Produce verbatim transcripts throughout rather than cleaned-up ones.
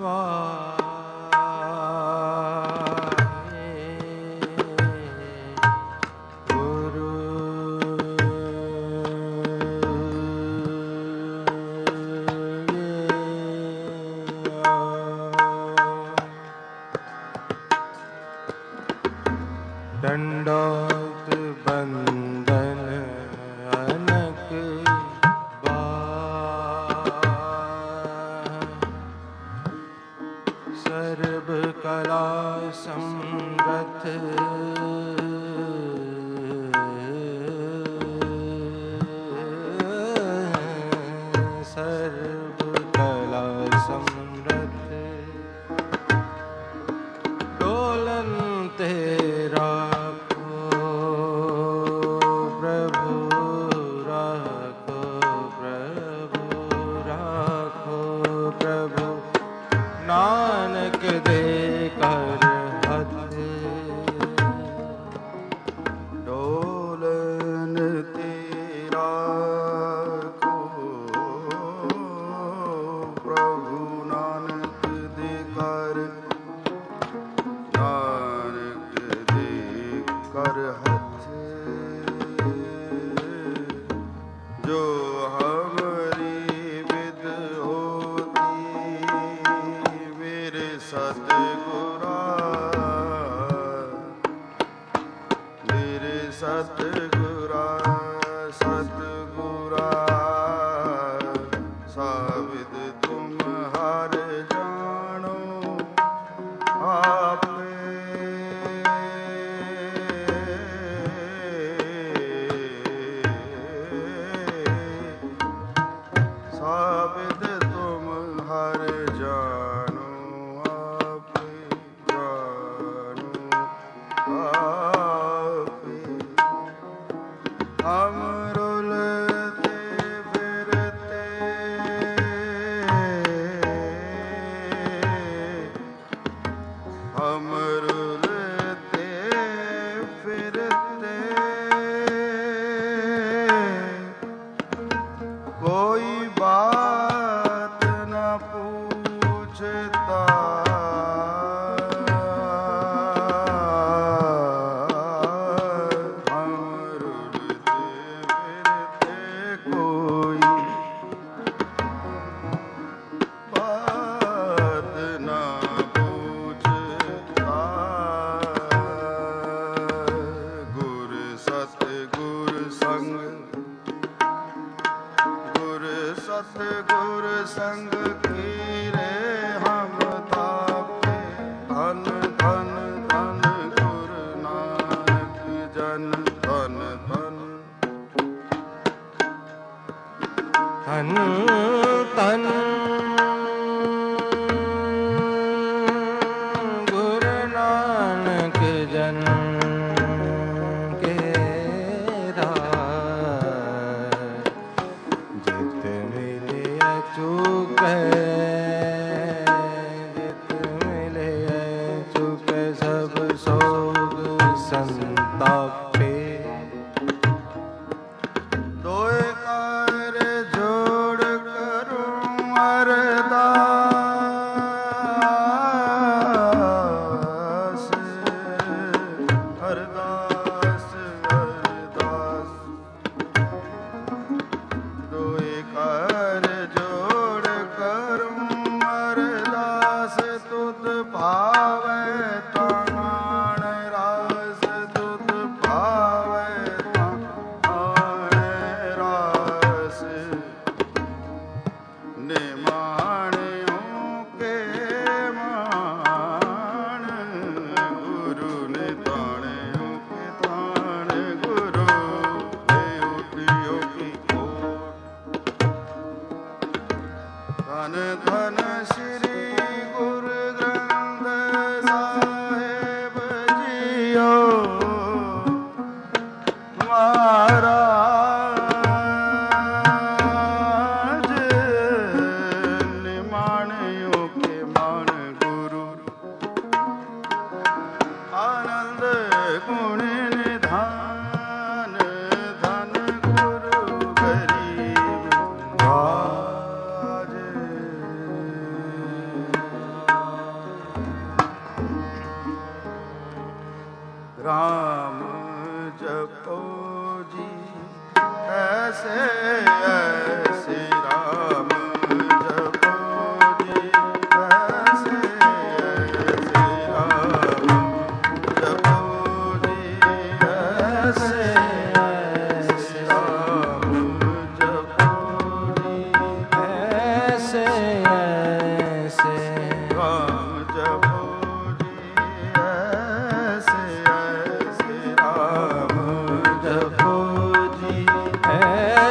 दंडोत बंदन अनक बार, सर्व कला समृद्ध सर्व कला समृद्ध डोलन तेरा नानक दे कर हथ डोलन तेरा को प्रभु नानक दे कर नानक दे कर हथ जो हमारी विद सतगुरा मेरे सतगुरा सतगुरा साबित तुम हर जानो आपे साबित तुम हर जानो हम रुलते फिरते हम रुलते फिरते कोई बात न पूछता सतगुर संग कीरे हम तापे धन धन धन गुरु नानक जन धन धन धन धन गुरु नानक जन चुक जित मिले चुक सब सोग संतापे दोए कार जोड़ करूँ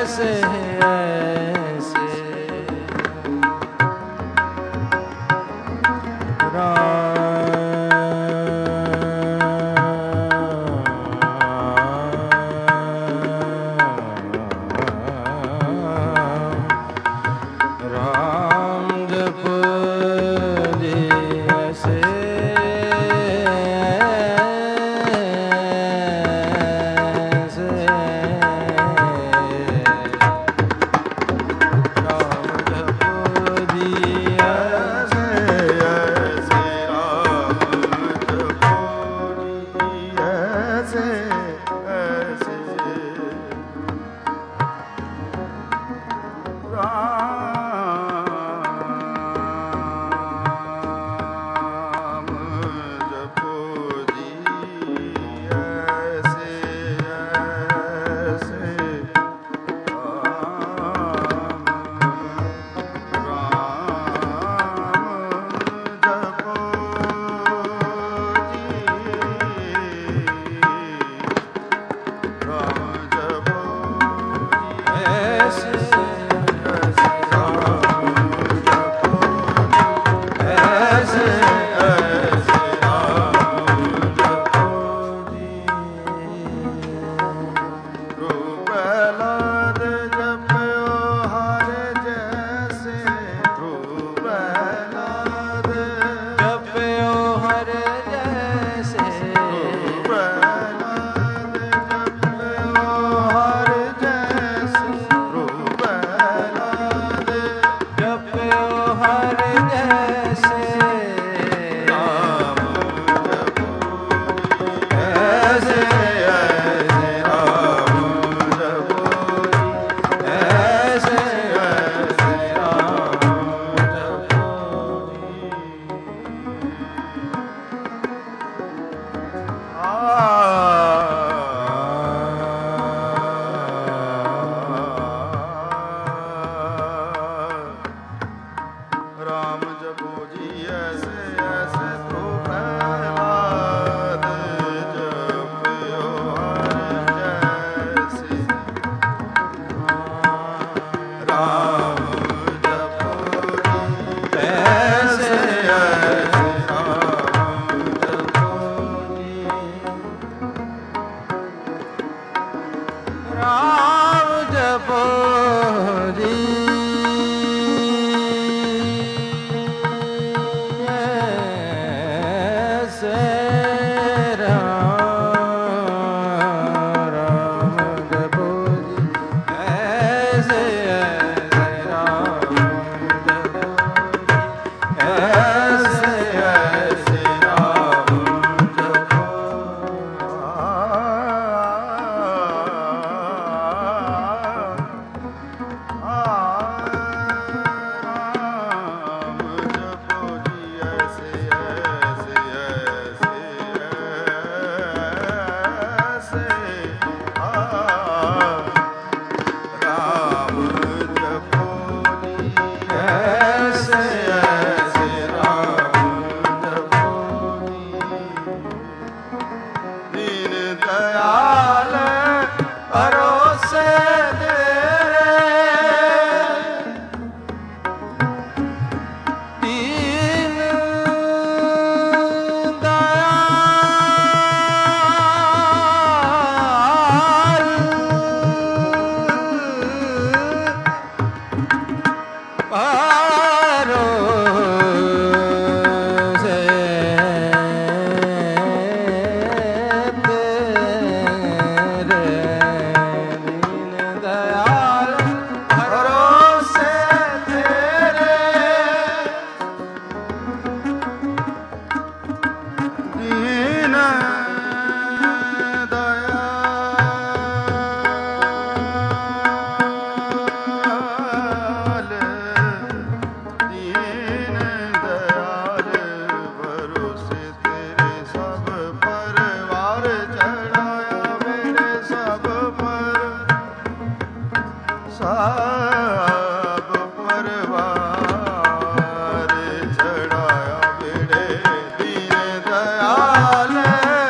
ऐसे ऐसे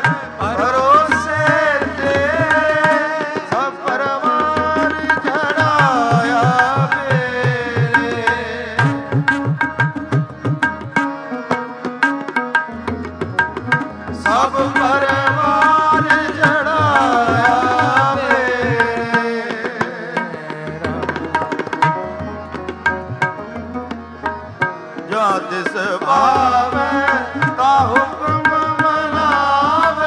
ਭਰੋਸੇ ਤੇਰੇ ਸਭ ਪਰਵਾਰ ਚੜਾ ਜਿਸ ਭਾਵੈ ਤਾ ਹੁਕਮ ਮਨਾਵੇ।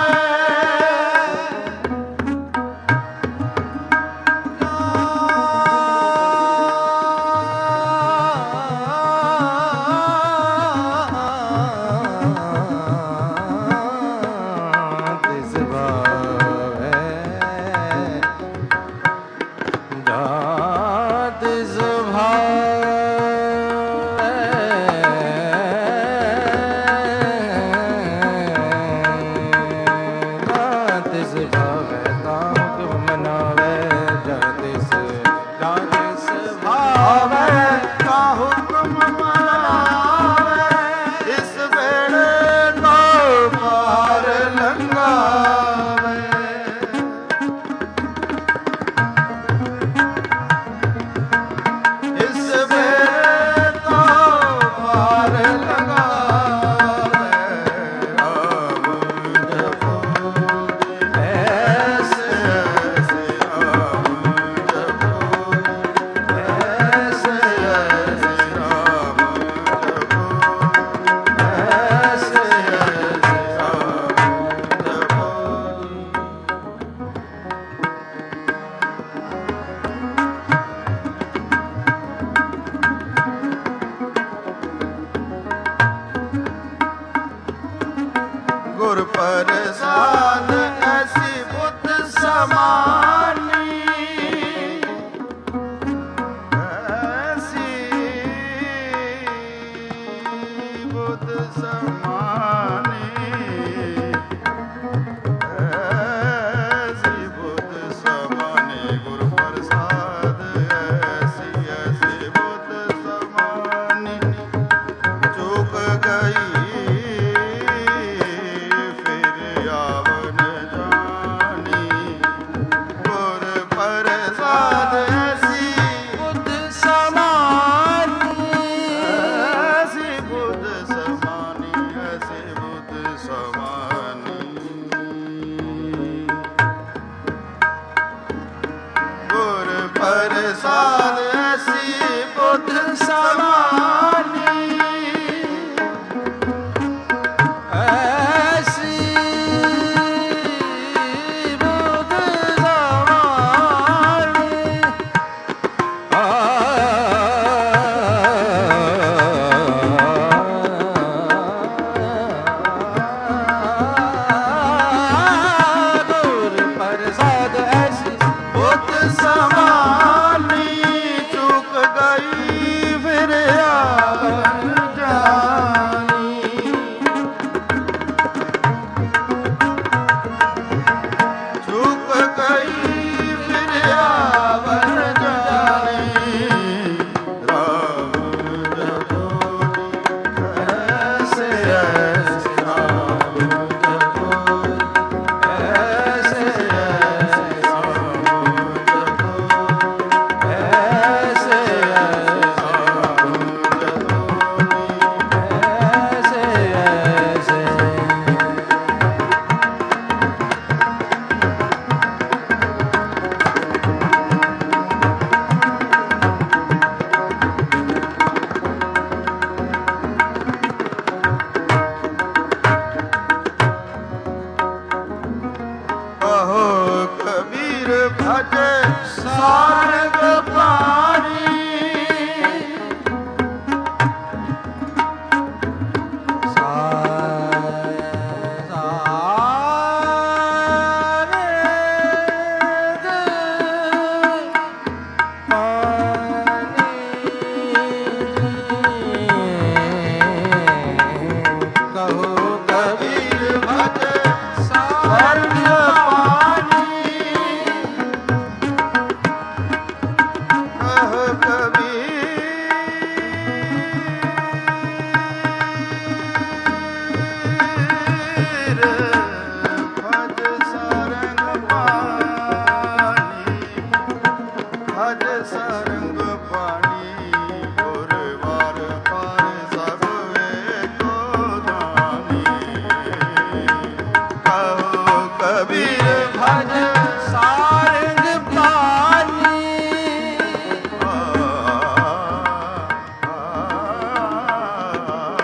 ਗੁਰ ਪ੍ਰਸਾਦ ਐਸੀ ਬੁੱਧ ਸਮਾਨੀ, ਐਸੀ ਬੁੱਧ ਸਮਾਨੀ, ਐਸੀ ਬੁੱਧ ਸਮਾਨੀ। ਗੁਰ ਪ੍ਰਸਾਦ ਐਸੀ ਐਸੀ ਬੁੱਧ ਸਮਾਨੀ, ਚੁੱਕ ਗਈ ਪ੍ਰਸਾਦ ਐਸੀ ਬੁੱਧ ਸਮਾਨੀ, ਐਸੀ ਬੁੱਧ ਸਮਾਨੀ। ਗੁਰ ਪ੍ਰਸਾਦ ਐਸੀ ਬੁੱਧ ਸਮਾਨੀ, ਚੁੱਕ ਗਈ ਫਿਰ ਆਵਣ ਜਾਣੀ। ਚੁੱਕ ਗਈ ਫਿਰ ਆਵਣ ਜਾਣੀ। ਰਾਮ ਜਪੋ ਐਸੇ ਐਸੇ ਰਾਮ ਜਪੋ ਐਸੇ ਐਸੇ ਭਜੇ ਸਾਰੰਗ ਪਾਣੀ, ਕਹੋ ਕਬੀਰ ਭਜੇ ਸਾਰੰਗ ਸਰੰਗ ਪਾਣੀ। ਗੁਰ ਵਾਰ ਪਾਰ ਸਭ ਵੇਖੋ ਦਾਨੀ, ਕਹੋ ਕਬੀਰ ਭਜ ਸਾਰੰਗ ਪਾਣੀ। ਆ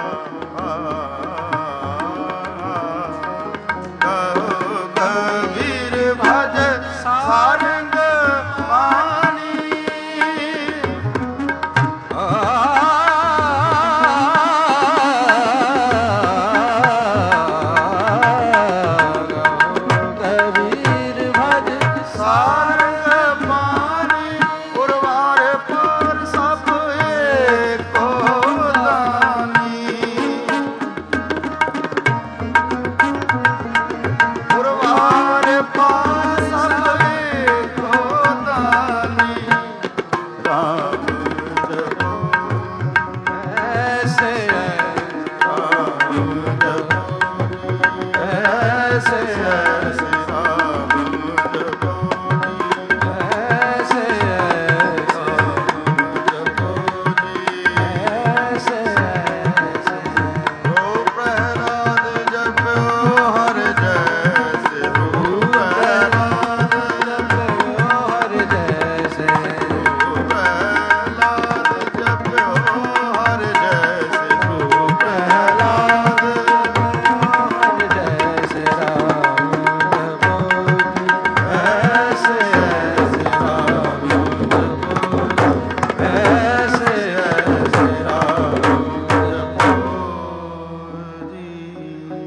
ਰਾਮ ਜਪੋ ਐਸੇ ਰਾਮ ਜਪੋ ਐਸੇ ਐਸੇ ਰਾਮ ਜਪੋ ਐਸੇ ਜਪੋ ਜੀ ਐਸੇ ਓ ਪ੍ਰਹਿਲਾਦ ਜਪਿਓ ਹਰ ਜੈਸੇ ਓ ਪ੍ਰਹਿਲਾਦ ਹਰ ਜੈਸੇ ਪ੍ਰਹਿਲਾਦ ਜਪਿਓ ਹਰ ਜੈਸੇ ਤੂੰ ਪ੍ਰਹਿਲਾਦ ਹਰ ਜੈਸੇ ਰਾਮ ਜਪੋ ਐਸੇ ਐਸੇ ਰਾਮ ਜਪੋ ਐਸੇ ਐਸੇ ਰਾਮ ਜਪੋ ਜੀ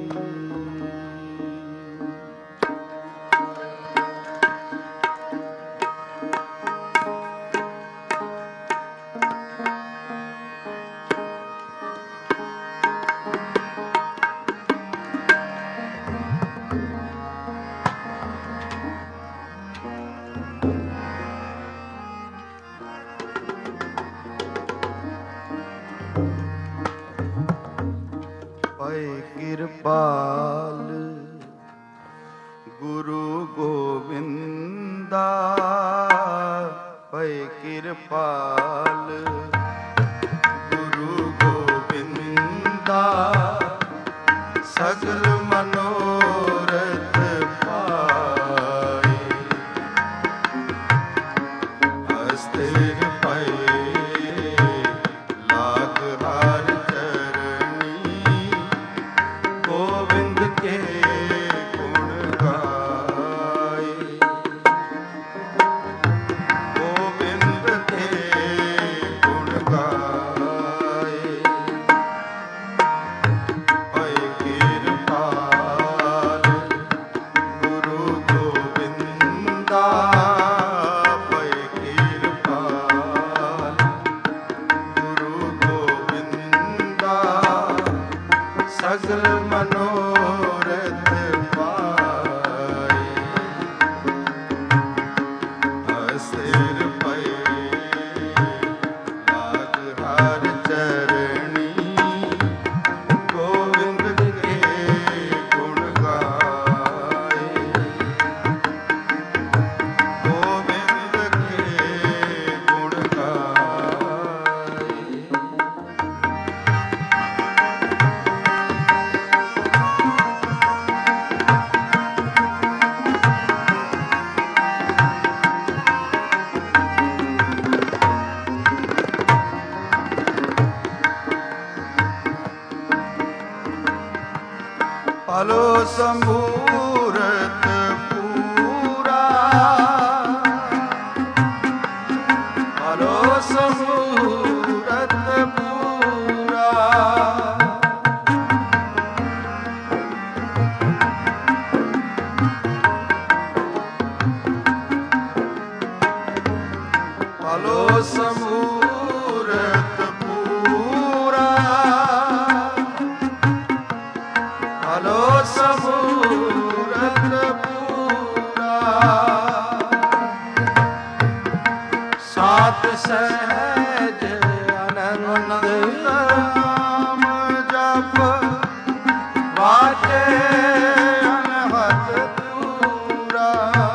ਪਏ ਕਿਰਪਾਲ ਗੁਰੂ ਗੋਬਿੰਦਾ ਪਏ ਕਿਰਪਾਲ ਗੁਰੂ ਗੋਬਿੰਦਾ ਸਗਲ ਮਨੋਰਥ ਪਾਏ ਅਸਥਿਰ ਪਏ ਲਾਗ ਹਰ ਚਰਨੀ ਗੋਬਿੰਦ ਕੇ ਗੁਣ ਗਾਏ ਗੋਬਿੰਦ ਕੇ ਗੁਣ ਗਾਏ ਪਏ ਕਿਰਪਾਲ ਗੁਰੂ ਗੋਬਿੰਦਾ ਪਏ ਕਿਰਪਾਲ ਗੁਰੂ ਗੋਬਿੰਦਾ ਸਗਲ ਮਨੋਰਥ ਪਾਏ ਅਸਿਰ ਪਏ ਲਾਗ ਹਰ ਚਰਣੀ ਗੋਬਿੰਦ ਕੇ ਗੁਣ ਗਾਏ ਗੋਬਿੰਦ ਕੇ ਗੁਣ ਗਾਏ ਪਲੋ ਸੰਭੂਰਤ ਪੂਰਾ ਪਲੋ ਸੰਭੂਰਤ ਪੂਰਾ ਪਲੋ ਸੰਭੂਰਤ ਪੂਰਾ ਹਲੋ ਸਬੂਰਤ ਪੂਰਾ ਸਾਤ ਸਹਿਜ ਆਨੰਦ ਨਾਮ ਜਪ ਵਾਜੇ ਅਨਹਦ ਦੂਰਾ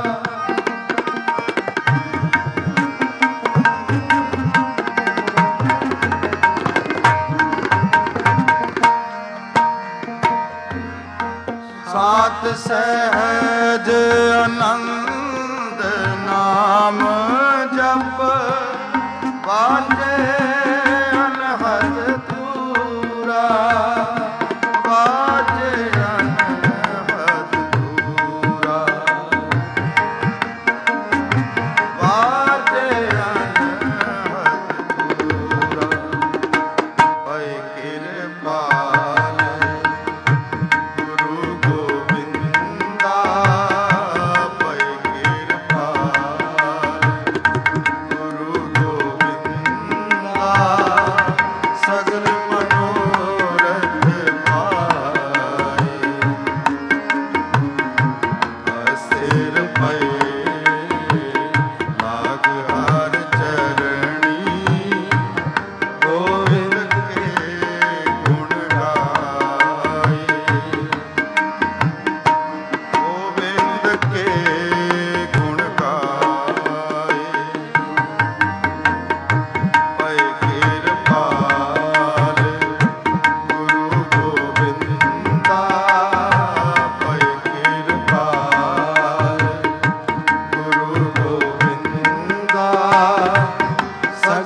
ਸਾਤ ਸਹਿਜ ਆਨੰਦ ਨਾਮ ਜਪ ਵਾਜੇ ਅਨਹਦ ਦੂਰਾ ਵਾਜੇ ਅਨਹਦ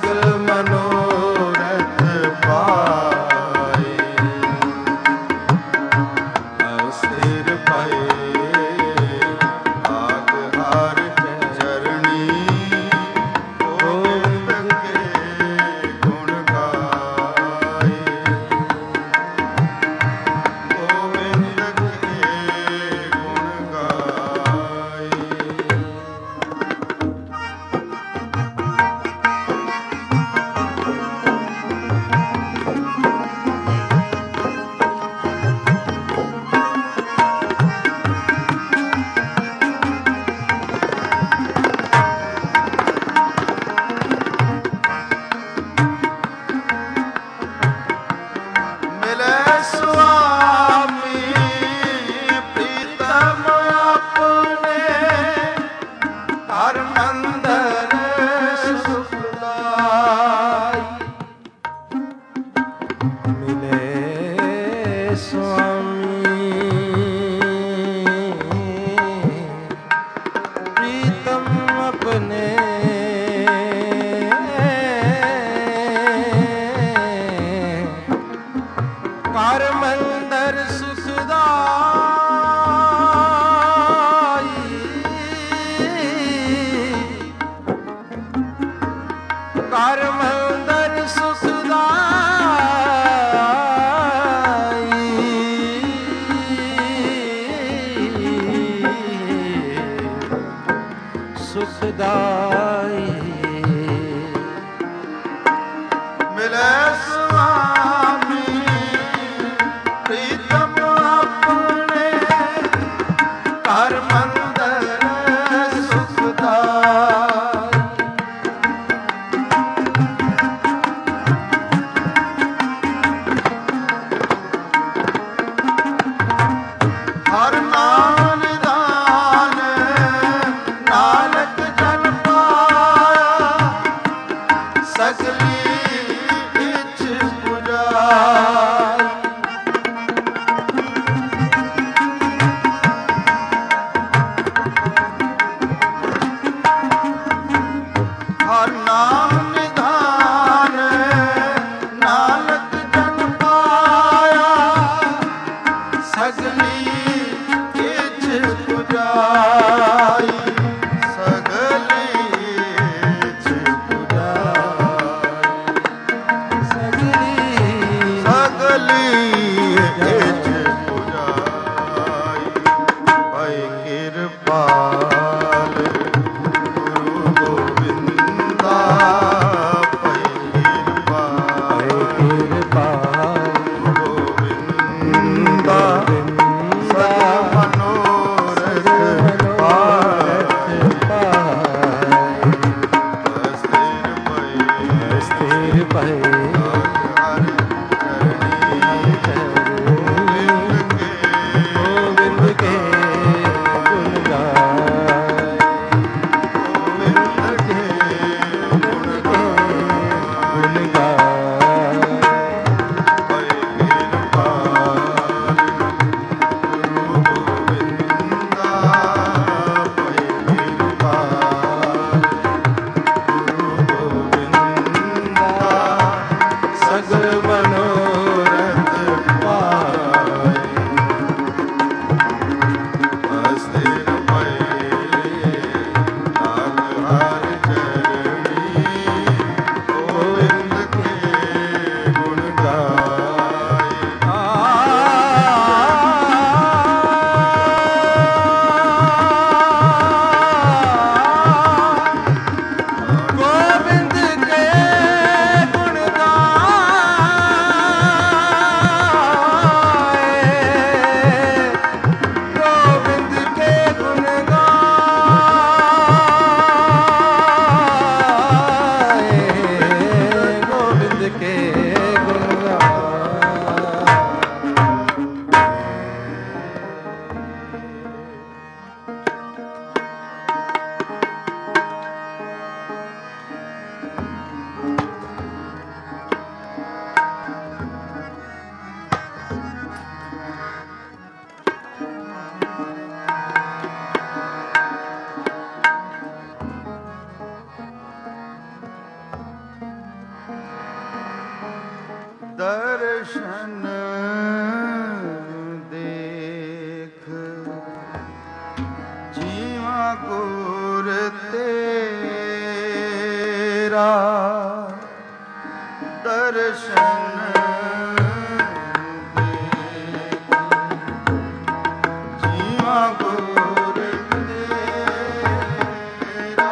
ਸਗਲ ਮਨੋਰਥ ਪਾਏ। ਅਸਿਰ ਪਏ ਆਗ ਹਰ ਚਰਣੀ, ਗੋਬਿੰਦ ਕੇ ਗੁਣ ਗਾਏ। ਗੋਬਿੰਦ ਕੇ ਗੁਣ ਗਾਏ। ਮਿਲੇ ਸੁਆਮੀ ਪ੍ਰੀਤਮ ਆਪਣੇ, ਹਰ ਮੰਦਰ ਸੁਖਦਾਈ। ਮਿਲੇ ਸੁਆਮੀ ਪ੍ਰੀਤਮ ਆਪਣੇ, ਕਰ ਮੰਦਰ ਸੁਖਦਾਈ। ਕਰ ਮੰਦਰ ਸੁਖਦਾਈ। ਸੁਖਦਾਈ ਮਿਲੇ ਸੁਆਮੀ ਪ੍ਰੀਤਮ ਆਪਣੇ, ਹਰ ਮੰਦਰ ਸੁਖਦਾਈ। ਹਰ ਨਾਮ ਨਿਧਾਨ ਨਾਨਕ ਜਨ ਪਾਇਆ, ਸਗਲੀ ਇੱਛ ਪੁਜਾਈ। ਹਰ ਨਾਮ ਨਿਧਾਨ ਨਾਨਕ ਜਨ ਪਾਇਆ, ਸਗਲੀ ਇੱਛ ਪੁਜਾਈ। ਸਗਲੀ ਇੱਛ ਪੁਜਾਈ। ਸਗਲੀ ਸਗਲੀ ਇੱਛ ਪੁਜਾਈ। ਭਾਈ ਕਿਰਪਾਲ ਗੁਰੂ ਗੋਬਿੰਦਾ, ਭਾਈ ਕਿਰਪਾਲ ਕਿਰਪਾਲ ਗੋਬਿੰਦਾ, ਸਗਲ ਮਨੋਰਥ ਪਾਏ। ਅਸਥਿਰ ਪਏ ਸਥਿਰ ਪਏ ਹਰ ਚਰਣੀ, ਗੋਬਿੰਦ ਗੋਬਿੰਦ ਕੇ ਕੇ ਗੁਣ ਗਾਏ। ਗੋਬਿੰਦ ਕੇ ਗੁਣ ਗਾਏ। ਗੁਣ ਗਾਏ ਭਾਈ ਕਿਰਪਾਲ ਗੁਰੂ ਗੋਬਿੰਦਾ, ਭਾਈ ਕਿਰਪਾਲ ਗੁਰੂ ਗੋਬਿੰਦਾ, ਦਰਸ਼ਨ ਦੇਖ ਜੀਵਾ ਗੁਰ ਤੇਰਾ ਦਰਸ਼ਨ ਦੇਖ ਜੀਵਾ ਗੁਰ ਤੇਰਾ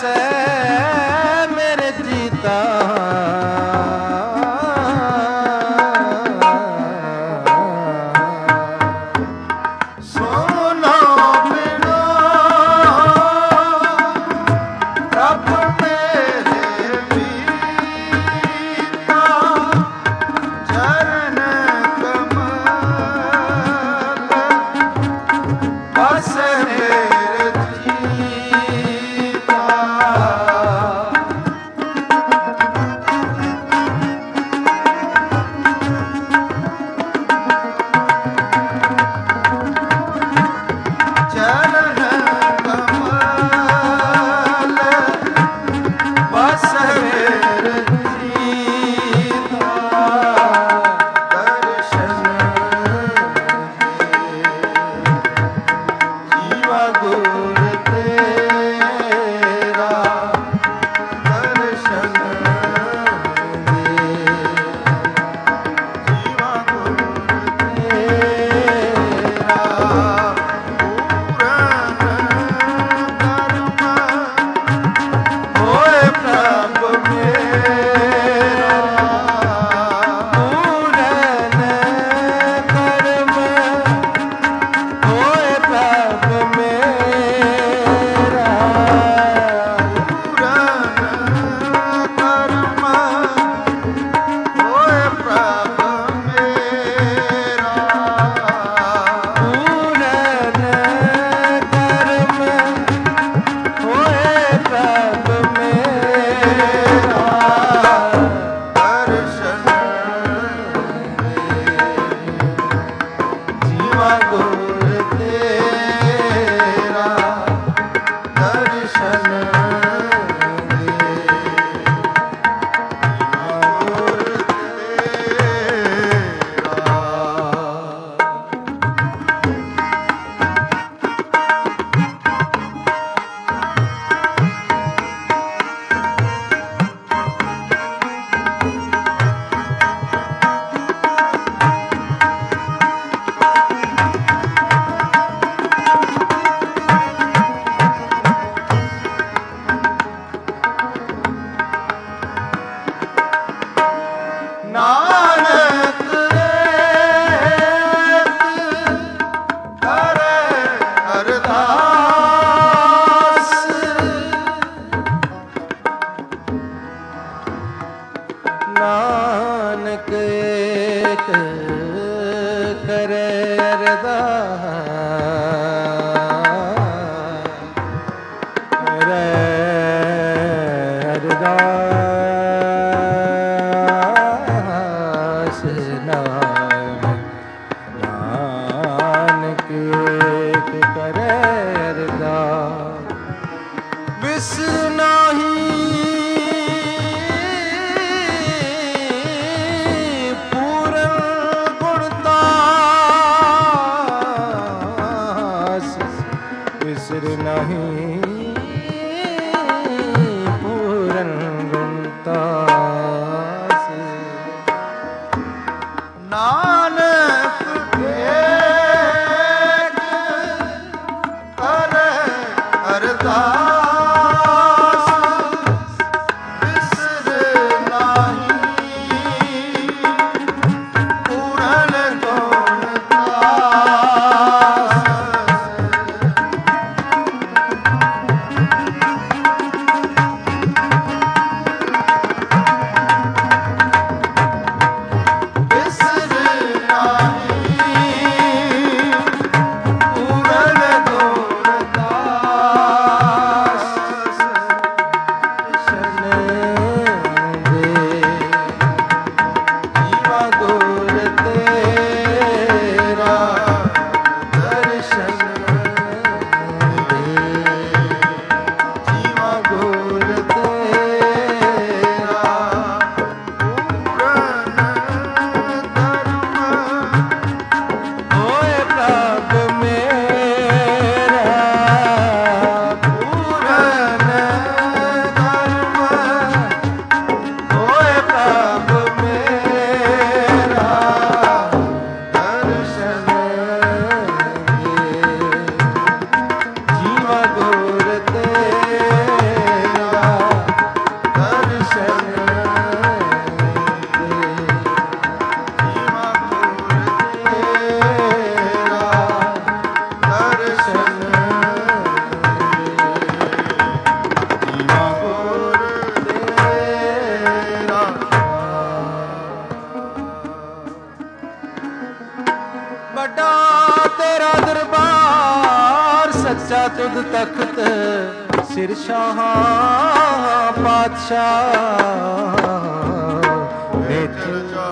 ਵਸੈ ਮੇਰੇ ਜੀਤਾ ਸੋਨਾ ਬਿਨਾ ਰੱਬ ਮੇਰੇ ਮੀਤਾ ਚਰਨ ਕਮਲ ਬਸ ਮੇਰੇ ਜੀਤਾ ਚਰਨ ਕਮਲ ਬਸ ਮੇਰੇ ਜੀਤਾ ਦਰਸ਼ਨ ਜੀਵਾ ਗੁਰ ਤੇਰਾ ਦਰਸ਼ਨ ਜੀਵਾ ਗੁਰ ਤੇਰਾ ਪੂਰਨ ਕਰਮ ਹੋਏ ਪ੍ਰਭ ਮੇਰਾ ਪੂਰਨ ਕਰਮ ਹੋਏ ਪ੍ਰਭ ਮੇਰਾ ਪੂਰਨ ਕਰਮ ਹੋਏ ਪ੍ਰਭ ਮੇਰਾ ਪੂਰਨ ਕਰਮ ਹੋਏ ਪ੍ਰਭ ਮੇਰਾ ਦਰਸ਼ਨ ਜੀਵਾ ਗੁਰ ਤੇਰਾ ਦਰਸ਼ਨ ਗੁਰ ਤੇਰਾ ਨਾਨਕ ਏਕ ਕਰੇ ਅਰਦਾਸ ਨਾਨਕ ਏਕ ਕਰੇ ਅਰਦਾਸ ਕਰੇ ਅਰਦਾਸ ਨਾਨਕ ਏਕ ਕਰੇ ਅਰਦਾਸ ਵਿਸ ਨਾਹੀ ਪੂਰਨ ਗੁਣਤਾਸ ਵਿਸਰ ਨਹੀਂ ਪੂਰਨ ਗੁਣਤਾਸ ਨਾਨਕ ਏਕ ਕਰੇ ਅਰਦਾਸ ਵਿਸਰ ਨਾਹੀ ਪੂਰਨ ਗੁਣ ਤਾਸ ਤੇਰਾ ਦਰਬਾਰ ਸੱਚਾ ਤੁਧ ਤਖਤ ਸਿਰ ਸ਼ਾਹਾਂ ਪਾਤਸ਼ਾਹ ਵਿੱਚ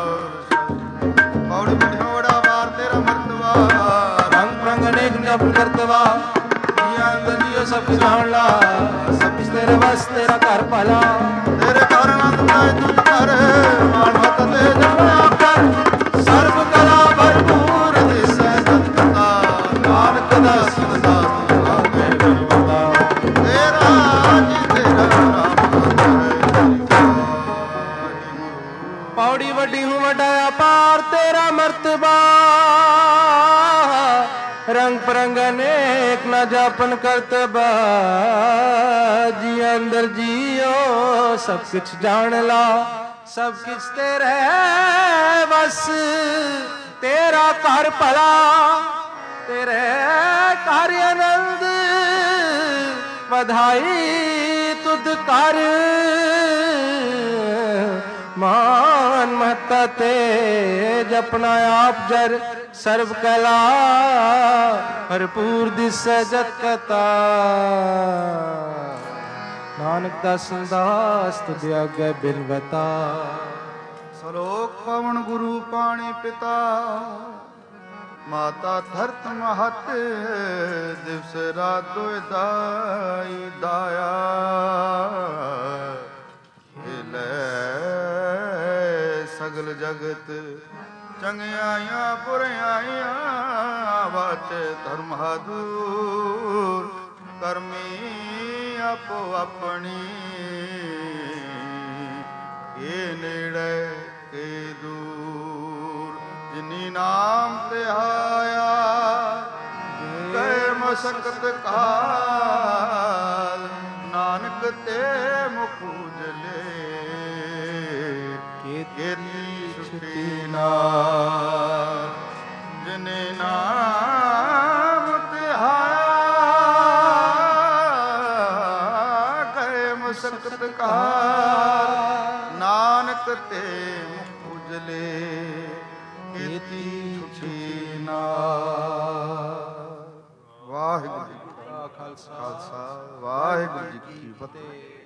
ਪੌੜੀ ਬੜਿਓੜਾ ਵਾਰ ਤੇਰਾ ਮਰਤਬਾ ਰੰਗ ਰੰਗ ਅਨੇਕ ਜਪ ਕਰਤਵਾ ਜੀਆਂ ਅੰਦਰ ਜੀਓ ਸਭ ਜਾਣ ਲਾ ਸਭ ਕੁਛ ਤੇਰੇ ਵਸ ਤੇਰਾ ਘਰ ਭਲਾ ਤੇਰੇ ਘਰ ਆਨੰਦ ਪਾਏ ਤੁਝ ਘਰ ਮਾਨਵਤ ਤੇ ਜਪਿਆ ਕਰ ਸਰਬ ਕਲਾ ਭਰਪੂਰ ਦਿਸੈ ਜਤ ਕਥਾ ਨਾਨਕ ਦਾ ਸਦਾ ਸੁਹਾਵੇ ਗੁਰਮਤਾ ਤੇਰਾ ਜੀ ਤੇਰਾ ਨਾਮ ਪੌੜੀ ਵੱਡੀ ਹੂੰ ਵੱਡਾ ਅਪਾਰ ਤੇਰਾ ਮਰਤਬਾ ਰੰਗ ਪਰੰਗ ਅਨੇਕ ਨਾ ਜਾਪਨ ਕਰਤਬਾ ਜੀ ਅੰਦਰ ਜੀਓ ਸਭ ਕੁਛ ਜਾਣ ਲਾ ਸਭ ਕੁਛ ਤੇਰੇ ਬਸ ਤੇਰਾ ਘਰ ਭਲਾ ਤੇਰੇ ਘਰ ਆਨੰਦ ਵਧਾਈ ਤੁਧ ਕਰ ਮਾਨ ਮਹਤਾ ਤੇ ਜਪਨਾ ਆਪ ਜਰ ਸਰਬ ਕਲਾ ਭਰਪੂਰ ਦਿਸੈ ਜਤ ਕਤਾ ਨਾਨਕ ਦਾਸ ਦਾਸ ਤੁਧ ਆਗੇ ਬਿਨਵਤਾ ਸਲੋਕ ਪਵਨ ਗੁਰੂ ਪਾਣੀ ਪਿਤਾ ਮਾਤਾ ਧਰਤ ਮਹਤ ਦਿਵਸ ਰਾਤ ਦੁਇ ਦਾਈ ਦਾਇਆ ਲੈ ਸਗਲ ਜਗਤ ਚੰਗਿਆਈਆਂ ਬੁਰਿਆਈਆਂ ਵਾਚੇ ਧਰਮ ਦੂਰ ਕਰਮੀ ਆਪੋ ਆਪਣੀ ਇਹ ਨੇੜੇ ਕੇ ਦੂਰ ਜਿਨੀ ਨਾਮ ਤੇ ਆਇਆ ਗਏ ਮਸਕਤ ਕਾਲ ਨਾਨਕ ਤੇ ਮੁਖ ਉਜਲੇ ਕੇਤੀ ਛੁਟੀ ਨਾਲ ਜਿਨੇ ਨਾਮ ਤੇ ਆਇਆ ਗਏ ਮਸਕਤ ਕਾਲ ਨਾਨਕ ਤੇ ਮੁਖ ਉਜਲੇ ਕੇਤੀ ਛੁਟੀ ਨਾਲ। ਵਾਹਿਗੁਰੂ ਜੀ ਕਾ ਖਾਲਸਾ ਵਾਹਿਗੁਰੂ ਜੀ ਕੀ ਫਤਿਹ।